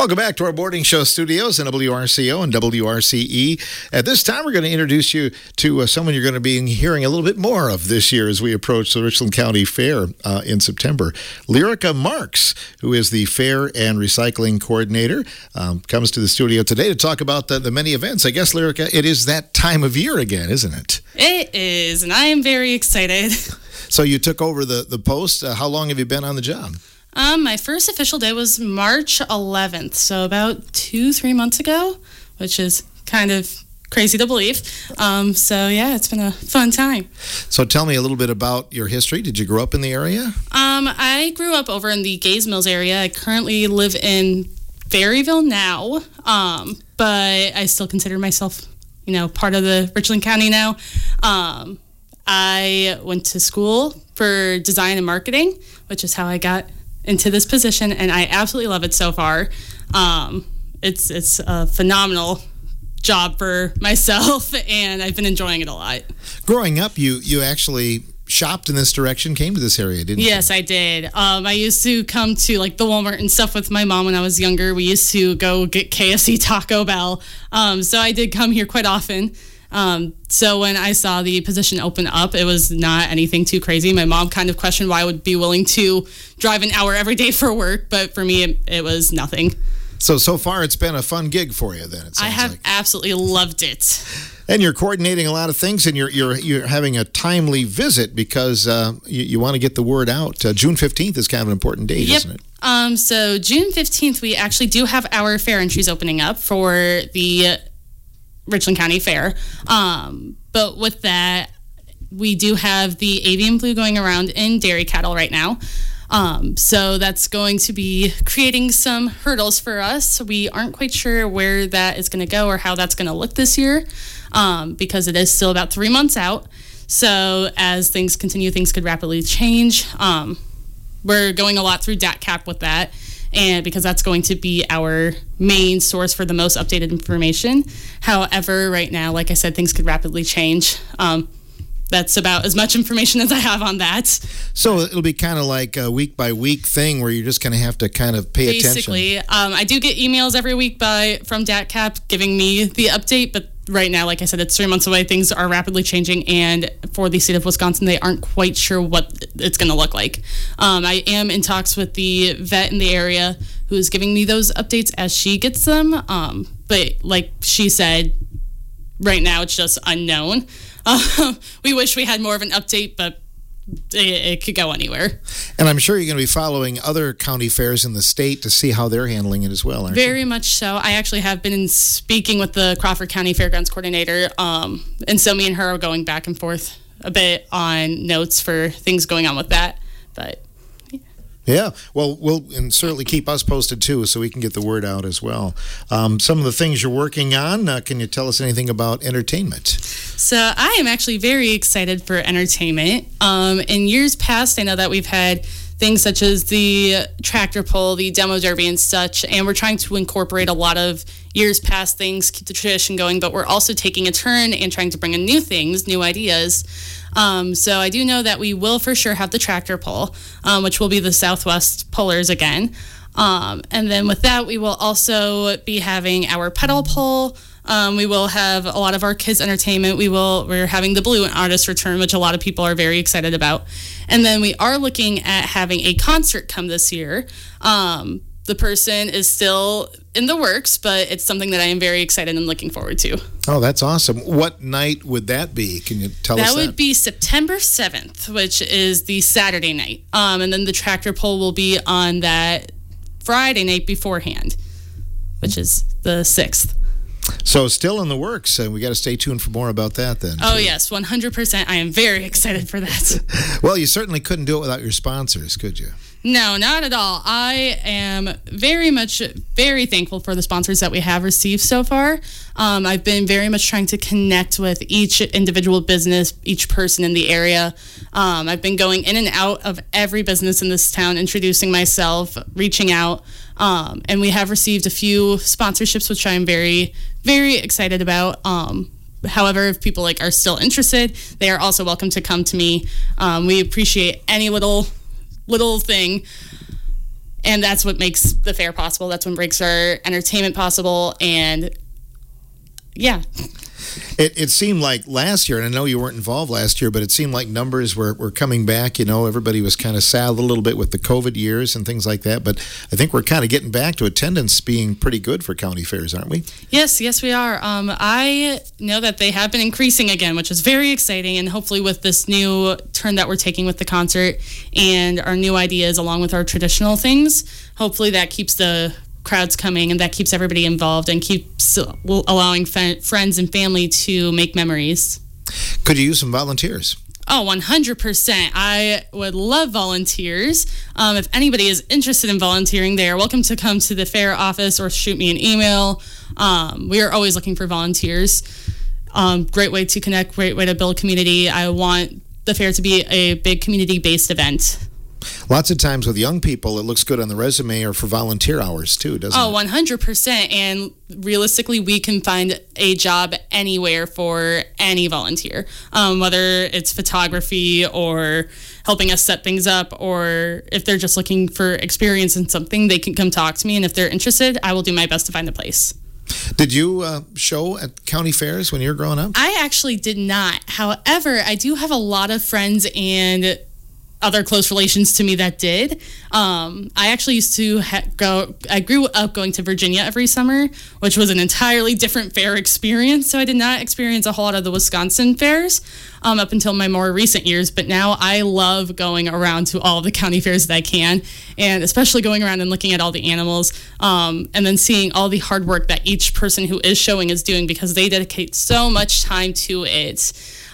Welcome back to our boarding show studios in WRCO and WRCE. At this time, we're going to introduce you to someone you're going to be hearing a little bit more of this year as we approach the Richland County Fair in September. Lyrica Marks, who is the Fair and Recycling Coordinator, comes to the studio today to talk about the many events. I guess, Lyrica, it is that time of year again, isn't it? It is, and I am very excited. So you took over the post. How long have you been on the job? My first official day was March 11th, so about 2-3 months ago, which is kind of crazy to believe. So yeah, it's been a fun time. So tell me a little bit about your history. Did you grow up in the area? I grew up over in the Gays Mills area. I currently live in Berryville now, but I still consider myself, part of the Richland County now. I went to school for design and marketing, which is how I got into this position, and I absolutely love it so far. It's a phenomenal job for myself, and I've been enjoying it a lot. Growing up, you actually shopped in this direction, came to this area, didn't you? Yes, I did. I used to come to the Walmart and stuff with my mom when I was younger. We used to go get KFC, Taco Bell. So I did come here quite often. So when I saw the position open up, it was not anything too crazy. My mom kind of questioned why I would be willing to drive an hour every day for work, but for me, it was nothing. So far, it's been a fun gig for you then, it sounds I have like. absolutely loved it. And you're coordinating a lot of things, and you're having a timely visit because you want to get the word out. June 15th is kind of an important date, Yep. isn't it? So June 15th, we actually do have our fair entries opening up for the Richland County Fair. But with that, we do have the avian flu going around in dairy cattle right now. So that's going to be creating some hurdles for us. We aren't quite sure where that is going to go or how that's going to look this year, because it is still about 3 months out. So as things continue, things could rapidly change. We're going a lot through DATCAP with that, and because that's going to be our main source for the most updated information. However, right now, like I said, things could rapidly change. That's about as much information as I have on that. So it'll be kind of like a week-by-week thing where you're just going to have to kind of pay attention. Basically, I do get emails every week from DATCAP giving me the update, but right now, like I said, it's 3 months away. Things are rapidly changing, and for the state of Wisconsin, they aren't quite sure what it's going to look like. I am in talks with the vet in the area who is giving me those updates as she gets them, but like she said, right now it's just unknown. We wish we had more of an update, but it could go anywhere. And I'm sure you're going to be following other county fairs in the state to see how they're handling it as well, aren't you? Very much so. I actually have been speaking with the Crawford County Fairgrounds coordinator, and so me and her are going back and forth a bit on notes for things going on with that. But yeah, well, we'll certainly keep us posted too, so we can get the word out as well. Some of the things you're working on, can you tell us anything about entertainment? So I am actually very excited for entertainment. In years past, I know that we've had things such as the tractor pull, the demo derby and such, and we're trying to incorporate a lot of years past things, keep the tradition going, but we're also taking a turn and trying to bring in new things, new ideas. So I do know that we will for sure have the tractor pull, which will be the Southwest Pullers again. And then with that, we will also be having our pedal pull. We will have a lot of our kids' entertainment. We're having the Balloon Artist return, which a lot of people are very excited about. And then we are looking at having a concert come this year. The person is still in the works, but it's something that I am very excited and looking forward to. Oh, that's awesome. What night would that be? Can you tell us that? That would be September 7th, which is the Saturday night. And then the tractor pull will be on that Friday night beforehand, which is the 6th. So still in the works, and we got to stay tuned for more about that then. Oh, yes, 100%. I am very excited for that. Well, you certainly couldn't do it without your sponsors, could you? No, not at all. I am very thankful for the sponsors that we have received so far. I've been very much trying to connect with each individual business, each person in the area. I've been going in and out of every business in this town, introducing myself, reaching out. And we have received a few sponsorships, which I am very, very excited about. However, if people are still interested, they are also welcome to come to me. We appreciate any little thing. And that's what makes the fair possible. That's what makes our entertainment possible. And yeah. It seemed like last year, and I know you weren't involved last year, but it seemed like numbers were coming back. You know, everybody was kind of sad a little bit with the COVID years and things like that. But I think we're kind of getting back to attendance being pretty good for county fairs, aren't we? Yes, we are. I know that they have been increasing again, which is very exciting. And hopefully with this new turn that we're taking with the concert and our new ideas along with our traditional things, hopefully that keeps the crowds coming and that keeps everybody involved and keeps allowing friends and family to make memories. Could you use some volunteers? Oh, 100%. I would love volunteers. If anybody is interested in volunteering, they are welcome to come to the fair office or shoot me an email. We are always looking for volunteers. Great way to connect, great way to build community. I want the fair to be a big community-based event. Lots of times with young people, it looks good on the resume or for volunteer hours too, doesn't it? Oh, 100%. And realistically, we can find a job anywhere for any volunteer, whether it's photography or helping us set things up, or if they're just looking for experience in something, they can come talk to me. And if they're interested, I will do my best to find a place. Did you show at county fairs when you were growing up? I actually did not. However, I do have a lot of friends and other close relations to me that did. I actually used to I grew up going to Virginia every summer, which was an entirely different fair experience. So I did not experience a whole lot of the Wisconsin fairs up until my more recent years. But now I love going around to all of the county fairs that I can, and especially going around and looking at all the animals, and then seeing all the hard work that each person who is showing is doing because they dedicate so much time to it.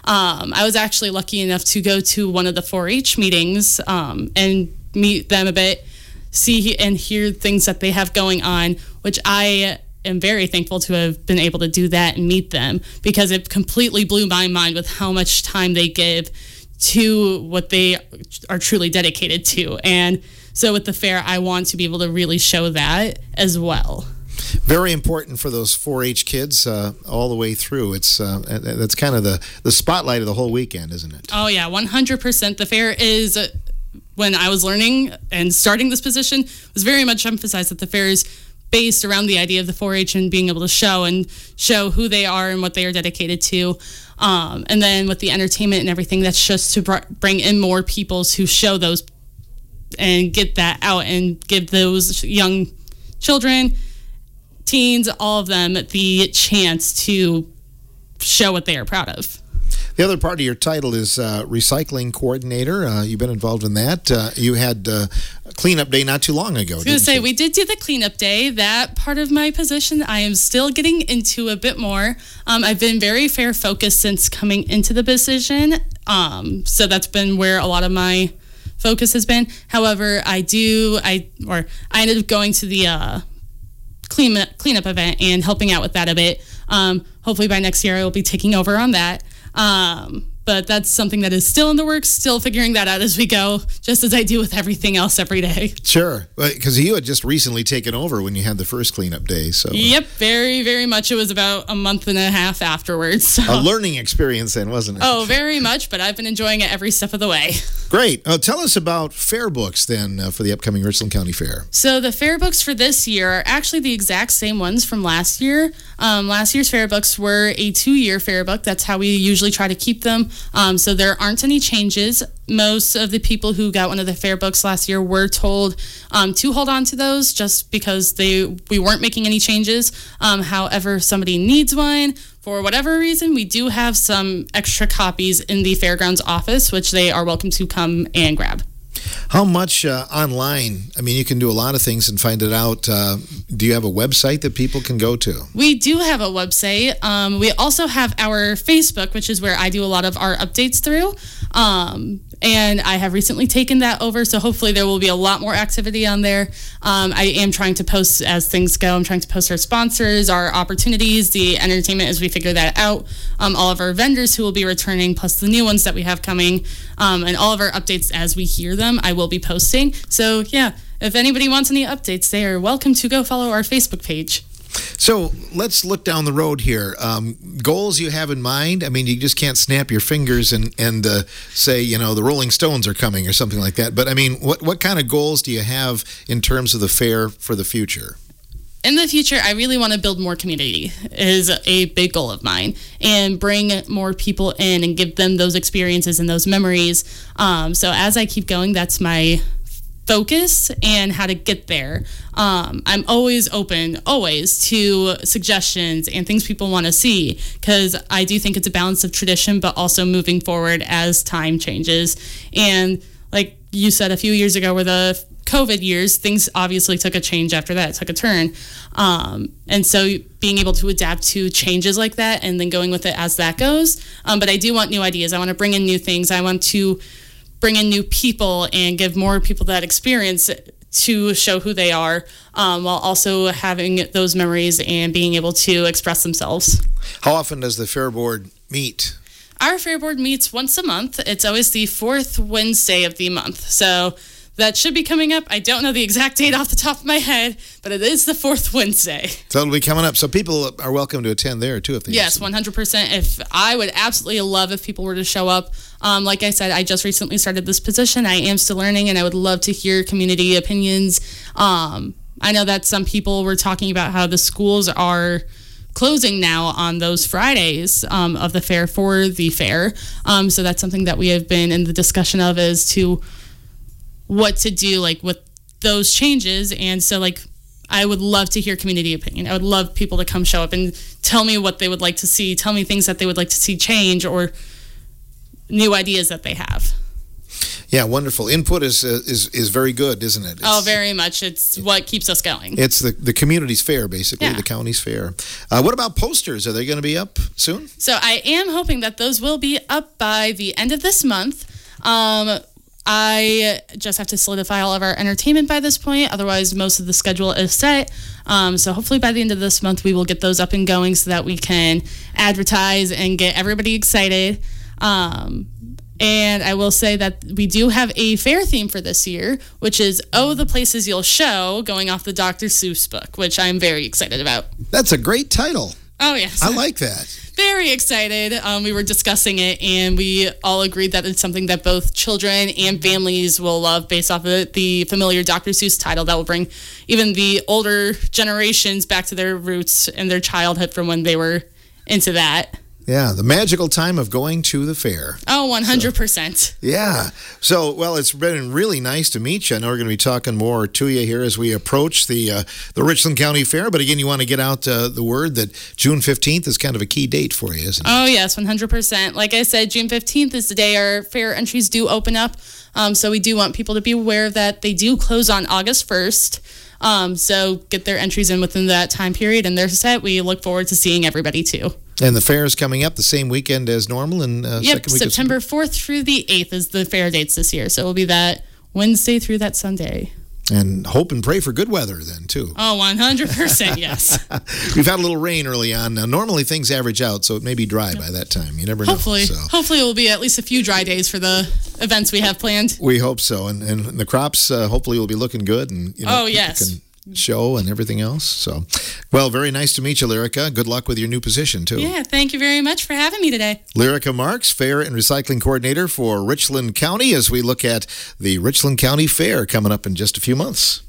I was actually lucky enough to go to one of the 4-H meetings and meet them a bit, see and hear things that they have going on, which I am very thankful to have been able to do that and meet them, because it completely blew my mind with how much time they give to what they are truly dedicated to. And so with the fair, I want to be able to really show that as well. Very important for those 4-H kids all the way through. It's that's kind of the spotlight of the whole weekend, isn't it? Oh, yeah, 100%. The fair is, when I was learning and starting this position, was very much emphasized that the fair is based around the idea of the 4-H and being able to show who they are and what they are dedicated to. And then with the entertainment and everything, that's just to bring in more people to show those and get that out and give those young children, teens, all of them, the chance to show what they are proud of. The other part of your title is recycling coordinator. You've been involved in that. You had cleanup day not too long ago. I was going to say, we did do the cleanup day. That part of my position, I am still getting into a bit more. I've been very fair focused since coming into the position. So that's been where a lot of my focus has been. However, I ended up going to the cleanup event and helping out with that a bit. Hopefully by next year I will be taking over on that. But that's something that is still in the works, still figuring that out as we go, just as I do with everything else every day. Sure, because you had just recently taken over when you had the first cleanup day. So yep, very, very much. It was about a month and a half afterwards. So. A learning experience then, wasn't it? Oh, very much, but I've been enjoying it every step of the way. Great. Tell us about fair books then for the upcoming Richland County Fair. So the fair books for this year are actually the exact same ones from last year. Last year's fair books were a 2-year fair book. That's how we usually try to keep them. So there aren't any changes. Most of the people who got one of the fair books last year were told to hold on to those just because we weren't making any changes. However, if somebody needs one, for whatever reason, we do have some extra copies in the fairgrounds office, which they are welcome to come and grab. How much online? I mean, you can do a lot of things and find it out. Do you have a website that people can go to? We do have a website. We also have our Facebook, which is where I do a lot of our updates through. And I have recently taken that over, so hopefully there will be a lot more activity on there. I am trying to post as things go. I'm trying to post our sponsors, our opportunities, the entertainment as we figure that out, all of our vendors who will be returning, plus the new ones that we have coming, and all of our updates as we hear them, I will be posting. So, yeah, if anybody wants any updates, they are welcome to go follow our Facebook page. So let's look down the road here. Goals you have in mind? I mean, you just can't snap your fingers and say, the Rolling Stones are coming or something like that. But I mean, what kind of goals do you have in terms of the fair for the future? In the future, I really want to build more community is a big goal of mine, and bring more people in and give them those experiences and those memories. So as I keep going, that's my focus and how to get there. I'm always open, to suggestions and things people want to see, because I do think it's a balance of tradition, but also moving forward as time changes. And like you said, a few years ago were the COVID years, things obviously took a change after that, took a turn. And so being able to adapt to changes like that and then going with it as that goes. But I do want new ideas. I want to bring in new things. I want to bring in new people and give more people that experience to show who they are, while also having those memories and being able to express themselves. How often does the Fair Board meet? Our Fair Board meets once a month. It's always the fourth Wednesday of the month. So that should be coming up. I don't know the exact date off the top of my head, but it is the fourth Wednesday. So it'll be coming up. So people are welcome to attend there, too, if they Yes, 100%. I would absolutely love if people were to show up. Like I said, I just recently started this position. I am still learning, and I would love to hear community opinions. I know that some people were talking about how the schools are closing now on those Fridays of the fair for the fair. So that's something that we have been in the discussion of as to what to do like with those changes. And so like I would love to hear community opinion. I would love people to come show up and tell me what they would like to see, tell me things that they would like to see change or new ideas that they have. Yeah, wonderful. Input is very good, isn't it? Very much. It's what keeps us going. It's the community's fair, basically, yeah. The county's fair. What about posters? Are they going to be up soon? So I am hoping that those will be up by the end of this month. I just have to solidify all of our entertainment by this point. Otherwise, most of the schedule is set. So hopefully by the end of this month, we will get those up and going so that we can advertise and get everybody excited. And I will say that we do have a fair theme for this year, which is Oh, the Places You'll Show, going off the Dr. Seuss book, which I'm very excited about. That's a great title. Oh, yes. I like that. Very excited. We were discussing it, and we all agreed that it's something that both children and families will love based off of the familiar Dr. Seuss title that will bring even the older generations back to their roots and their childhood from when they were into that. Yeah, the magical time of going to the fair. Oh, 100%. Yeah. So, well, it's been really nice to meet you. I know we're going to be talking more to you here as we approach the Richland County Fair. But again, you want to get out the word that June 15th is kind of a key date for you, isn't it? Oh, yes, 100%. Like I said, June 15th is the day our fair entries do open up. So we do want people to be aware of that. They do close on August 1st. So get their entries in within that time period, and they're set. We look forward to seeing everybody, too. And the fair is coming up the same weekend as normal. And yep, September 4th through the 8th is the fair dates this year. So it will be that Wednesday through that Sunday. And hope and pray for good weather then, too. Oh, 100%, yes. We've had a little rain early on. Now, normally things average out, so it may be dry by that time. You never know. Hopefully it will be at least a few dry days for the events we have planned. We hope so. And the crops hopefully will be looking good. And oh, yes. Show and everything else. So, well, very nice to meet you, Lyrica. Good luck with your new position, too. Yeah, thank you very much for having me today. Lyrica Marks, Fair and Recycling Coordinator for Richland County, as we look at the Richland County Fair coming up in just a few months.